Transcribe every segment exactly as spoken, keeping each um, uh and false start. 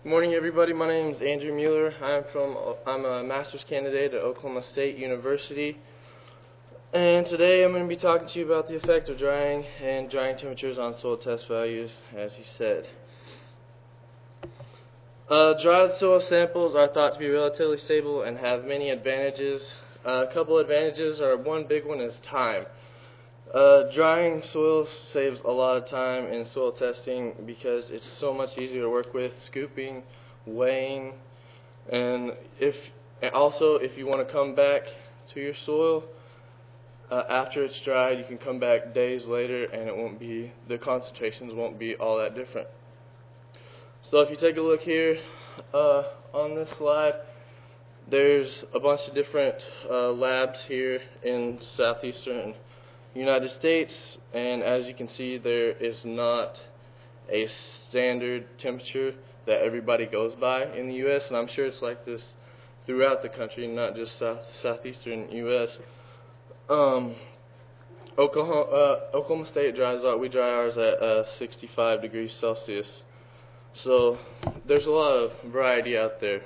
Good morning, everybody. My name is Andrew Mueller. I'm from I'm a master's candidate at Oklahoma State University, and today I'm going to be talking to you about the effect of drying and drying temperatures on soil test values, as he said. Uh, dried soil samples are thought to be relatively stable and have many advantages. Uh, a couple advantages are, one big one is time. Uh, drying soils saves a lot of time in soil testing because it's so much easier to work with, scooping, weighing, and if and also if you want to come back to your soil uh, after it's dried, you can come back days later and it won't be, the concentrations won't be all that different. So if you take a look here uh, on this slide, there's a bunch of different uh, labs here in southeastern United States, and as you can see, there is not a standard temperature that everybody goes by in the U S, and I'm sure it's like this throughout the country, not just south southeastern U S. Um, Oklahoma, uh, Oklahoma State dries out. We dry ours at uh, sixty-five degrees Celsius, so there's a lot of variety out there.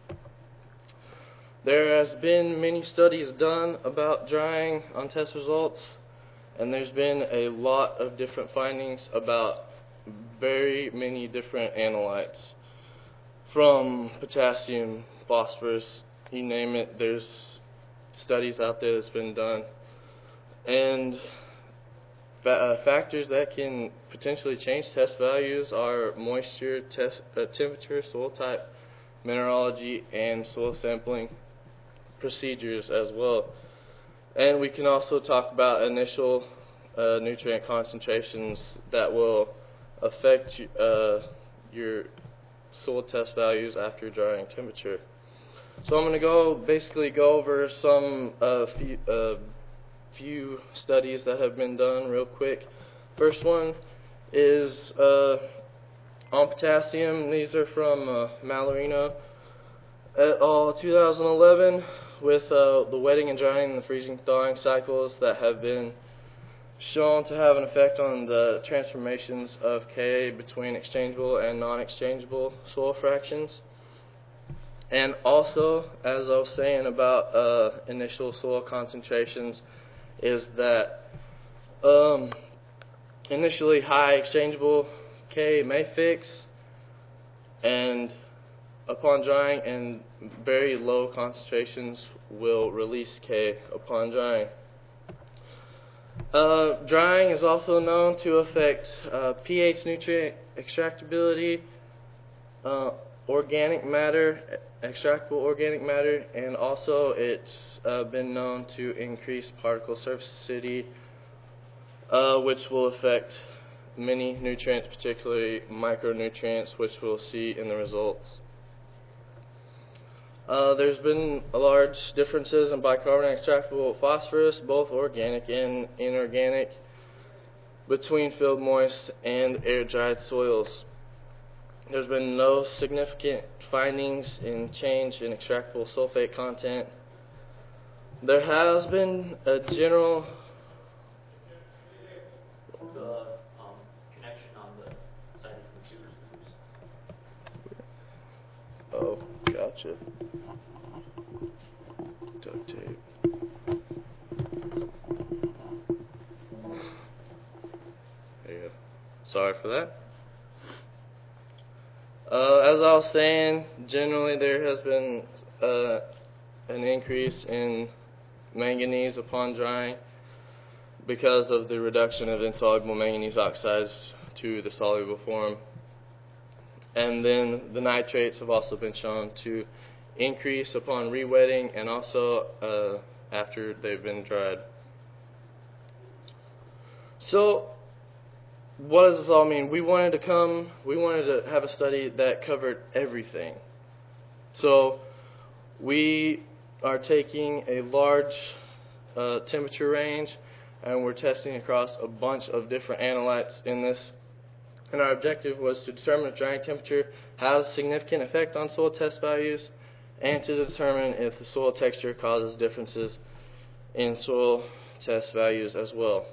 There has been many studies done about drying on test results, and there's been a lot of different findings about very many different analytes, from potassium, phosphorus, you name it. There's studies out there that's been done, and fa uh, factors that can potentially change test values are moisture, test, uh, temperature, soil type, mineralogy, and soil sampling procedures as well. And we can also talk about initial uh, nutrient concentrations that will affect uh, your soil test values after drying temperature. So I'm going to go basically go over some uh, few, uh, few studies that have been done real quick. First one is uh, on potassium. These are from uh, Malorino et al. two thousand eleven. With uh, the wetting and drying and the freezing thawing cycles that have been shown to have an effect on the transformations of Ka between exchangeable and non-exchangeable soil fractions. And also, as I was saying about uh, initial soil concentrations, is that um, initially high exchangeable Ka may fix, and upon drying, and very low concentrations will release K upon drying. Uh, drying is also known to affect uh, pH, nutrient extractability, uh, organic matter, extractable organic matter, and also it's uh, been known to increase particle surface acidity, uh, which will affect many nutrients, particularly micronutrients, which we'll see in the results. Uh, there's been large differences in bicarbonate extractable phosphorus, both organic and inorganic, between field moist and air-dried soils. There's been no significant findings in change in extractable sulfate content. There has been a general the um, connection on the side of the computers. Oh, gotcha. Duct tape. There you go. Sorry for that. Uh, as I was saying, generally there has been uh, an increase in manganese upon drying because of the reduction of insoluble manganese oxides to the soluble form. And then the nitrates have also been shown to increase upon re-wetting and also uh, after they've been dried. So what does this all mean? We wanted to come, we wanted to have a study that covered everything. So we are taking a large uh, temperature range, and we're testing across a bunch of different analytes in this. And our objective was to determine if drying temperature has a significant effect on soil test values, and to determine if the soil texture causes differences in soil test values as well.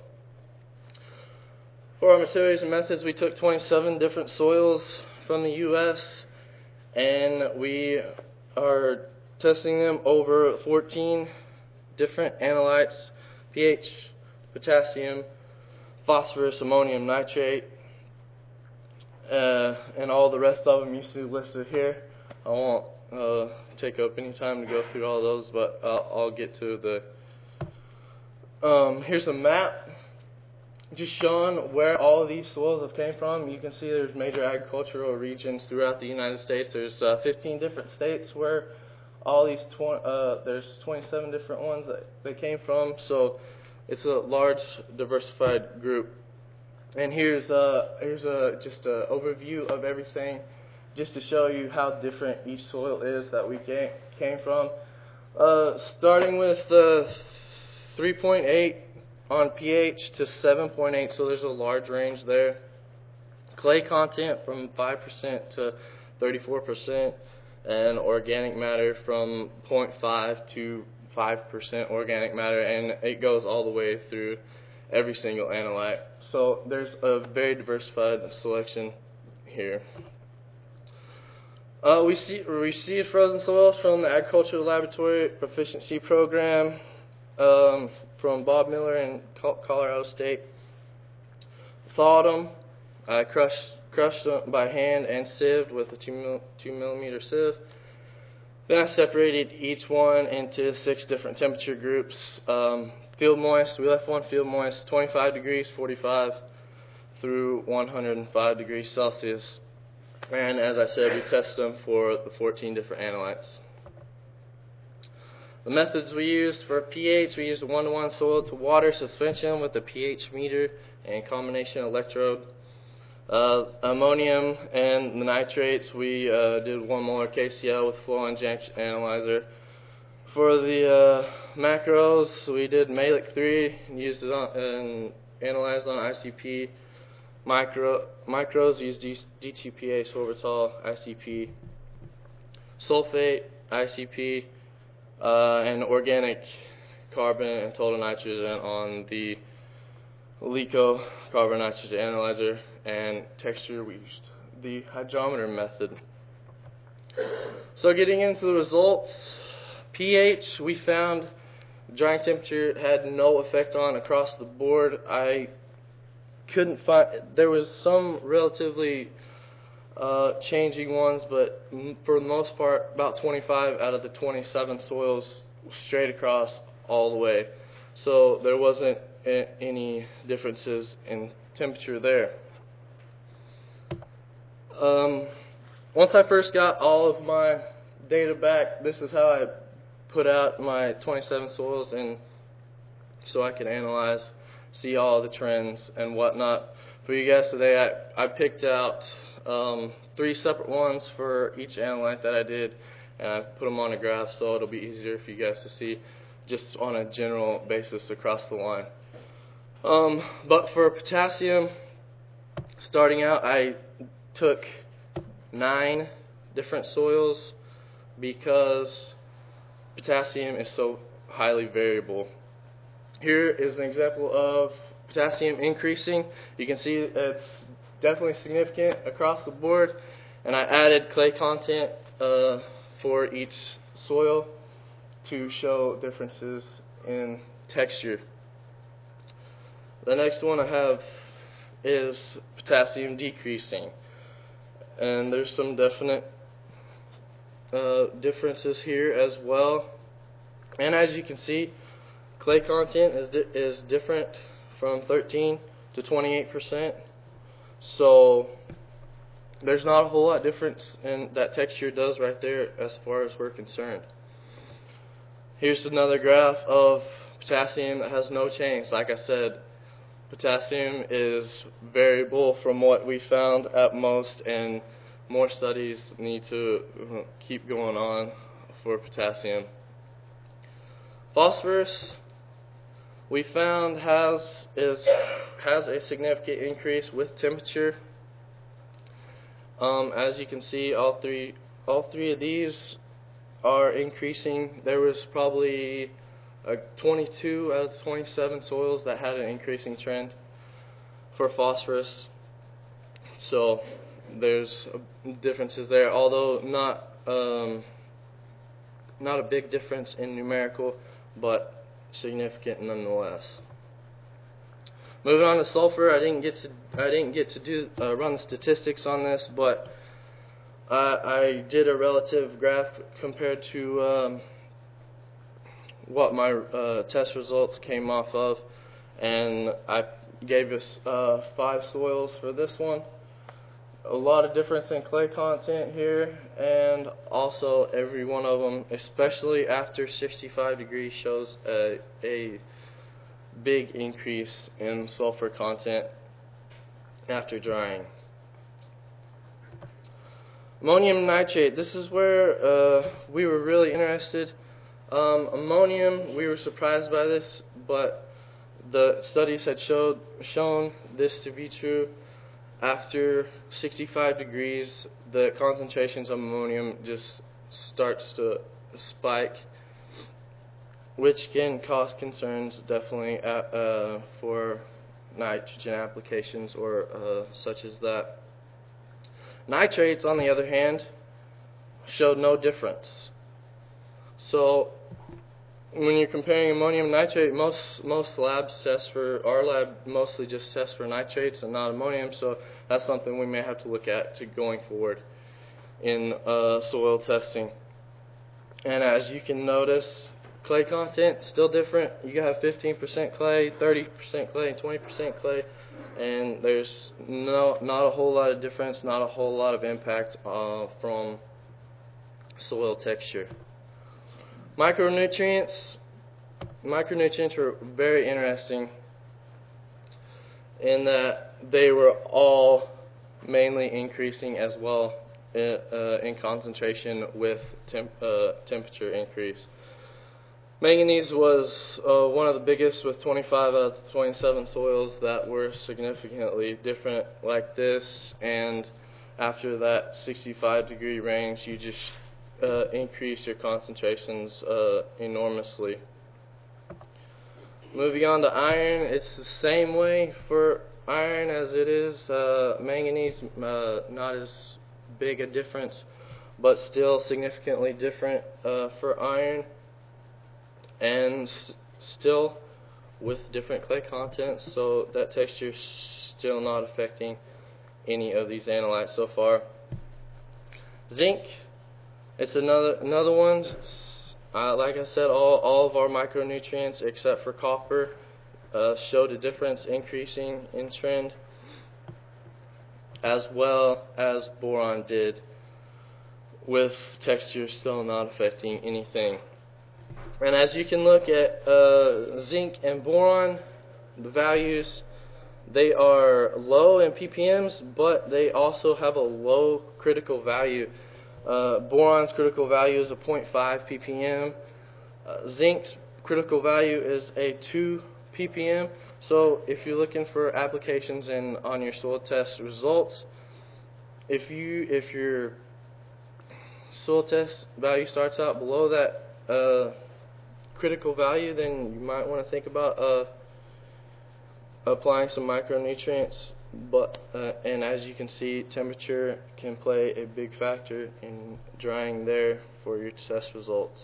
For our materials and methods, we took twenty-seven different soils from the U S and we are testing them over fourteen different analytes: pH, potassium, phosphorus, ammonium nitrate, uh, and all the rest of them you see listed here. I won't uh, take up any time to go through all those, but I'll, I'll get to the um, here's a map just showing where all of these soils have came from. You can see there's major agricultural regions throughout the United States. There's uh, fifteen different states where all these tw uh, there's twenty-seven different ones that they came from. So it's a large, diversified group. And here's uh here's a just an overview of everything, just to show you how different each soil is that we came came from. Uh, starting with the three point eight on pH to seven point eight, so there's a large range there. Clay content from five percent to thirty-four percent, and organic matter from zero point five to five percent organic matter, and it goes all the way through every single analyte. So there's a very diversified selection here. Uh, we see, received frozen soils from the Agricultural Laboratory Proficiency Program um, from Bob Miller in Colorado State. Thawed them. I crushed, crushed them by hand and sieved with a two, mil, two millimeter sieve. Then I separated each one into six different temperature groups. Um, field moist, we left one field moist, twenty-five degrees, forty-five through one hundred five degrees Celsius. And as I said, we test them for the fourteen different analytes. The methods we used for pH, we used a one to one soil to water suspension with a pH meter and combination electrode. Uh, ammonium and the nitrates, we uh, did one molar K C L with flow injection analyzer. For the uh, macros, we did Malic three and used it on, and analyzed on I C P. Micro, micros used D T P A, sorbitol, I C P. Sulfate, I C P, uh, and organic carbon and total nitrogen on the LECO carbon nitrogen analyzer. And texture, we used the hydrometer method. So getting into the results, pH, we found drying temperature had no effect on across the board. I couldn't find, there was some relatively uh, changing ones, but m for the most part, about twenty-five out of the twenty-seven soils straight across all the way. So there wasn't a any differences in temperature there. Um, once I first got all of my data back, this is how I put out my twenty-seven soils, and so I can analyze, see all the trends and whatnot. For you guys today, I, I picked out um, three separate ones for each analyte that I did, and I put them on a graph so it'll be easier for you guys to see just on a general basis across the line. Um, but for potassium, starting out, I took nine different soils because potassium is so highly variable. Here is an example of potassium increasing. You can see it's definitely significant across the board, and I added clay content uh, for each soil to show differences in texture. The next one I have is potassium decreasing, and there's some definite uh, differences here as well. And as you can see, clay content is di is different from thirteen to twenty-eight percent. So there's not a whole lot difference in that texture does right there as far as we're concerned. Here's another graph of potassium that has no change. Like I said, potassium is variable from what we found at most, and more studies need to keep going on for potassium. Phosphorus, we found has is has a significant increase with temperature. Um, as you can see, all three all three of these are increasing. There was probably uh, twenty-two out of twenty-seven soils that had an increasing trend for phosphorus. So there's differences there, although not um, not a big difference in numerical, but significant nonetheless. Moving on to sulfur, I didn't get to I didn't get to do uh, run the statistics on this, but uh, I did a relative graph compared to um, what my uh, test results came off of, and I gave us uh, five soils for this one. A lot of difference in clay content here, and also every one of them, especially after sixty-five degrees, shows a, a big increase in sulfur content after drying. Ammonium nitrate, this is where uh, we were really interested. Um, ammonium, we were surprised by this, but the studies had showed shown this to be true. After sixty-five degrees, the concentrations of ammonium just starts to spike, which can cause concerns definitely at, uh, for nitrogen applications or uh, such as that. Nitrates, on the other hand, showed no difference. So when you're comparing ammonium nitrate, most most labs test for, our lab mostly just tests for nitrates and not ammonium, so that's something we may have to look at to going forward in uh, soil testing. And as you can notice, clay content still different. You have fifteen percent clay, thirty percent clay, and twenty percent clay, and there's no not a whole lot of difference, not a whole lot of impact uh, from soil texture. Micronutrients. Micronutrients were very interesting in that they were all mainly increasing as well in, uh, in concentration with temp, uh, temperature increase. Manganese was uh, one of the biggest, with twenty-five out of the twenty-seven soils that were significantly different like this, and after that sixty-five degree range, you just Uh, increase your concentrations uh, enormously. Moving on to iron, it's the same way for iron as it is uh, manganese, uh, not as big a difference, but still significantly different uh, for iron, and s still with different clay content, so that texture is still not affecting any of these analytes so far. Zinc. It's another another one. Uh, like I said, all all of our micronutrients except for copper uh, showed a difference, increasing in trend, as well as boron did, with texture still not affecting anything. And as you can look at uh, zinc and boron, the values, they are low in ppms, but they also have a low critical value. Uh, boron's critical value is a zero point five ppm. Uh, zinc's critical value is a two ppm. So if you're looking for applications in on your soil test results, if you if your soil test value starts out below that uh, critical value, then you might want to think about uh, applying some micronutrients. But uh, and as you can see, temperature can play a big factor in drying there for your test results.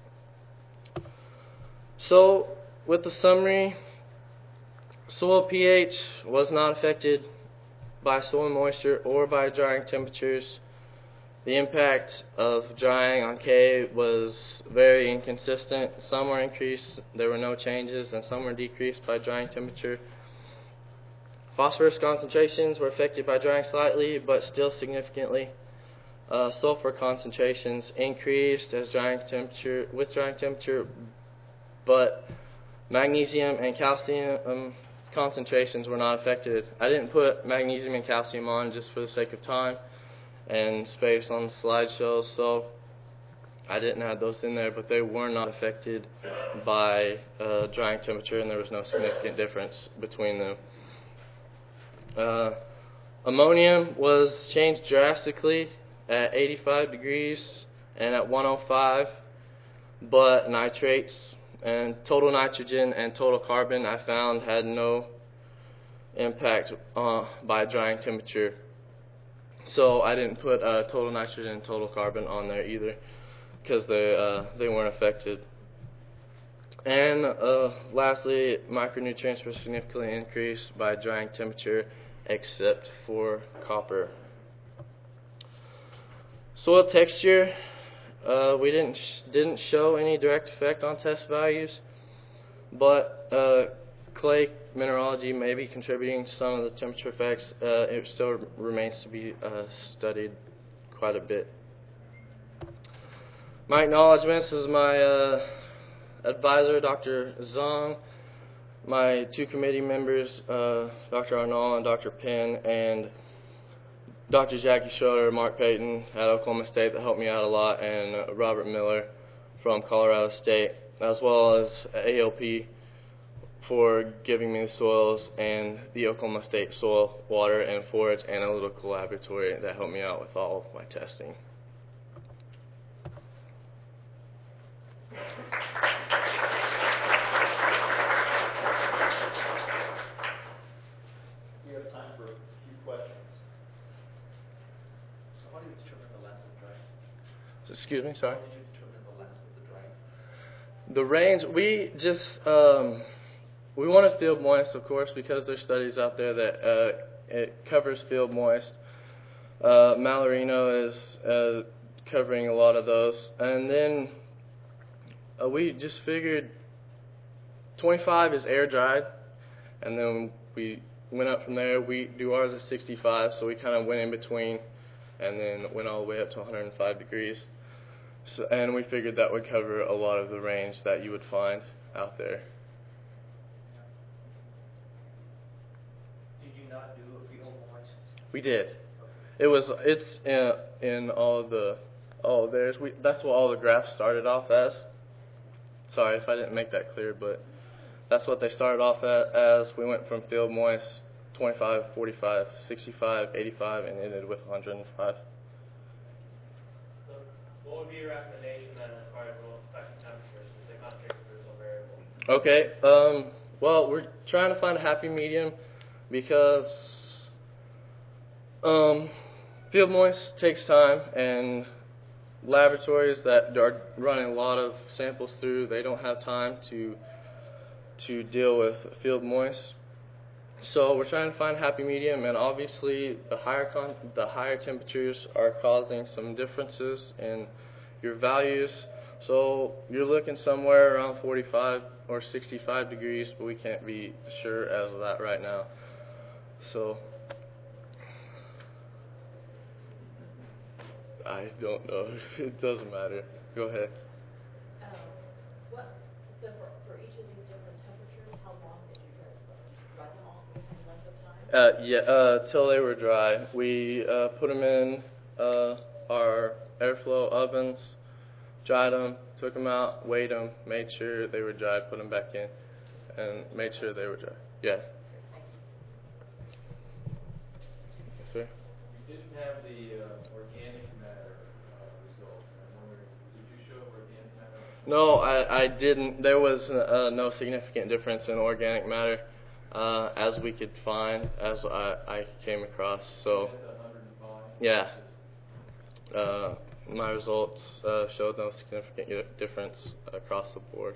So with the summary, soil pH was not affected by soil moisture or by drying temperatures. The impact of drying on K was very inconsistent. Some were increased, there were no changes, and some were decreased by drying temperature. Phosphorus concentrations were affected by drying slightly, but still significantly. Uh, sulfur concentrations increased as drying temperature with drying temperature, but magnesium and calcium um, concentrations were not affected. I didn't put magnesium and calcium on just for the sake of time and space on the slideshow, so I didn't add those in there, but they were not affected by uh, drying temperature, and there was no significant difference between them. Uh, ammonium was changed drastically at eighty-five degrees and at one oh five, but nitrates and total nitrogen and total carbon I found had no impact uh, by drying temperature. So I didn't put uh, total nitrogen and total carbon on there either, because they uh, they weren't affected. And uh, lastly, micronutrients were significantly increased by drying temperature, except for copper. Soil texture, uh, we didn't sh didn't show any direct effect on test values, but uh, clay mineralogy may be contributing to some of the temperature effects. Uh, it still remains to be uh, studied quite a bit. My acknowledgments is my uh, advisor, Doctor Zong, my two committee members, uh, Doctor Arnall and Doctor Penn, and Doctor Jackie Schroeder, Mark Payton at Oklahoma State that helped me out a lot, and uh, Robert Miller from Colorado State, as well as A L P for giving me the soils, and the Oklahoma State Soil, Water, and Forage Analytical Laboratory that helped me out with all of my testing. We have time for a few questions. So how do you determine the length of drying? Excuse me, sorry? How did you determine the length of the drying? The range, we just, um, we want to field moist, of course, because there's studies out there that uh, it covers field moist. Uh, Malorino is uh, covering a lot of those. And then uh, we just figured twenty-five is air dried, and then we went up from there. We do ours at sixty-five, so we kind of went in between, and then went all the way up to one hundred five degrees. So, and we figured that would cover a lot of the range that you would find out there. Did you not do a field moist? We did. It was it's in, in all the oh there's we that's what all the graphs started off as. Sorry if I didn't make that clear, but that's what they started off at, as. We went from field moist twenty-five, forty-five, sixty-five, eighty-five, and ended with one hundred five. So what would be your recommendation then as far as those effective temperatures, since the concentration is so variable? Okay, um, well, we're trying to find a happy medium because um, field moist takes time, and laboratories that are running a lot of samples through, they don't have time to to deal with field moist. So we're trying to find a happy medium, and obviously the higher con the higher temperatures are causing some differences in your values. So you're looking somewhere around forty-five or sixty-five degrees, but we can't be sure as of that right now. So I don't know. It doesn't matter. Go ahead. Um, what, so for, for each of these different temperatures, how long did you guys dry them all for the same length of time? Uh, yeah, uh, till they were dry. We uh, put them in uh, our airflow ovens, dried them, took them out, weighed them, made sure they were dry, put them back in, and made sure they were dry. Yeah. Yes, sir. You didn't have the uh, organic matter uh, results. I'm wondering, did you show organic matter? No, I, I didn't. There was uh, no significant difference in organic matter uh, as we could find, as I, I came across. So, yeah, uh, my results uh, showed no significant difference across the board.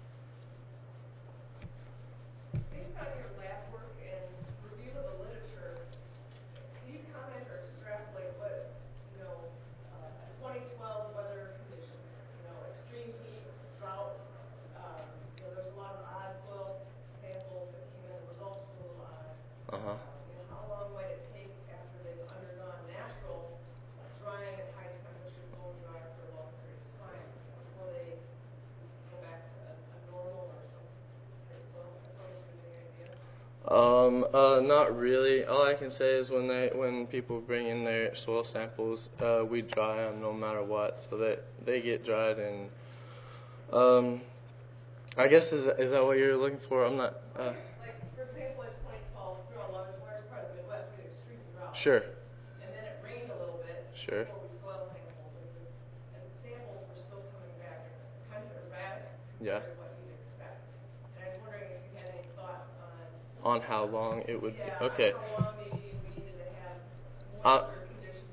Based on your lab work and review of the literature, can you comment or extrapolate what, you know, uh, twenty twelve weather conditions, you know, extreme heat, drought, um, you know, there's a lot of odd soil samples that came in, the results were a little odd. Uh-huh. You know, how long might it take after they've undergone natural drying at high temperature, blown dry for a long period of time before they go back to a, a normal or some type of soil chemistry? Any idea? Um, uh, not really. All I can say is when they, when people bring in their soil samples, uh, we dry them no matter what, so that they get dried. And um, I guess is is that what you're looking for? I'm not. Uh, Like, for example, in twenty twelve, through a large part of the Midwest, we had extreme drought. sure. And then it rained a little bit. Sure. Before we soil sampled it. And the samples were still coming back kind of erratic Yeah. compared to what you'd expect. And I was wondering if you had any thoughts on, On how long it would yeah, be. Okay. how long maybe we needed to have Uh, moisture conditions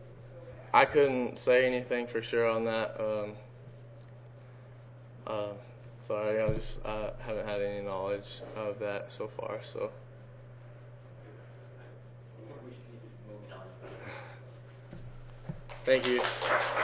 I couldn't say anything for sure on that. Um, uh, sorry, I just I haven't had any knowledge of that so far. So. I think we should keep it moving on. Thank you.